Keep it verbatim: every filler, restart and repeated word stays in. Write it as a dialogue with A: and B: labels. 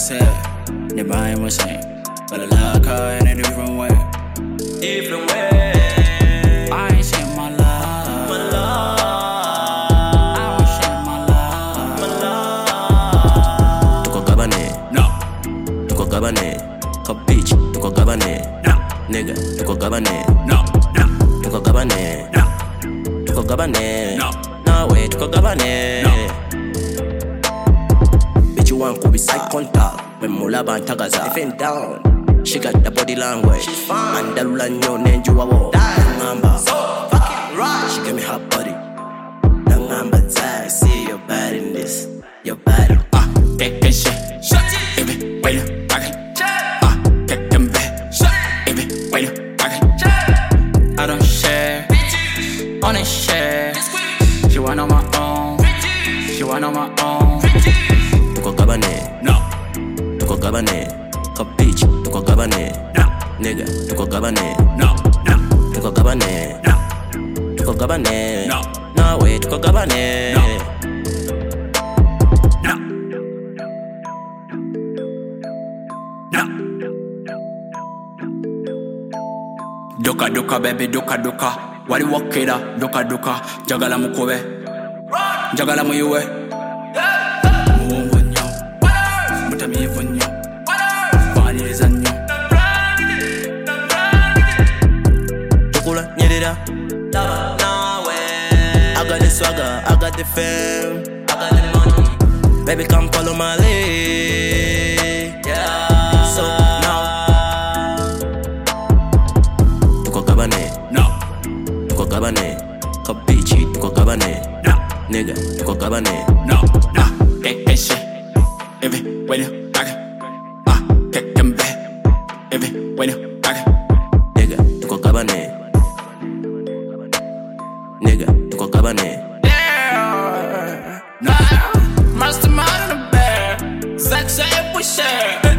A: said, the mind was same. But I love her in a different way.
B: Different way.
A: I ain't seen my love.
B: My love.
A: I ain't seen my love.
B: My love.
C: Tuko gabane.
A: No.
C: Tuko gabane. Kabich. Tuko gabane.
A: No.
C: Nigga. Tuko gabane.
A: No. No.
C: Tuko gabane.
A: No.
C: Tuko gabane.
A: No.
C: No way. Tuko gabane.
A: No.
C: Bitch, you want to be side contact. When Mulaba and Tagaza. If ain't down. She got the body language.
B: She's fine.
C: And the Lulanyo name you a war. Namba.
B: So fucking right.
C: She give me her body. Namba tag. See your body in this. Your body.
A: Ah, take that shit.
B: Shut it.
A: Baby, wait a second. Ah, take them back.
B: Shut it.
A: Baby, wait a second. I don't share. Only share. She want on my own. She want on my own.
C: Tuko gabane.
A: No.
C: Tuko gabane. Kabich. Tuko gabane.
A: No.
C: Nigga. Tuko gabane.
A: No. No.
C: Tuko gabane.
A: No.
C: Tuko gabane.
A: No.
C: No way. Tuko gabane.
A: No. No. No. Duka duka baby duka duka. Wali wakira duka duka. Jagala mukobe. Jagala muyuwe. Muwonyo. Mutamiyefonyo. Fanilizanyo.
C: Chukula nyerera.
B: No way.
C: I got the swagger. I got the fame.
B: I got the money.
C: Baby, come follow my lead.
B: Yeah.
C: So now, Tuko gabane.
A: No.
C: Tuko gabane. Kabichi. Tuko gabane.
A: No.
C: Nigga. Tuko gabane.
A: No. No. Take that shit. If it wait a second. Ah, take them back. If it wait a second.
C: Nigga. Tuko gabane. Nigga. Tuko gabane.
A: Yeah. No. Mastermind in the bed. Sex, say it, we share.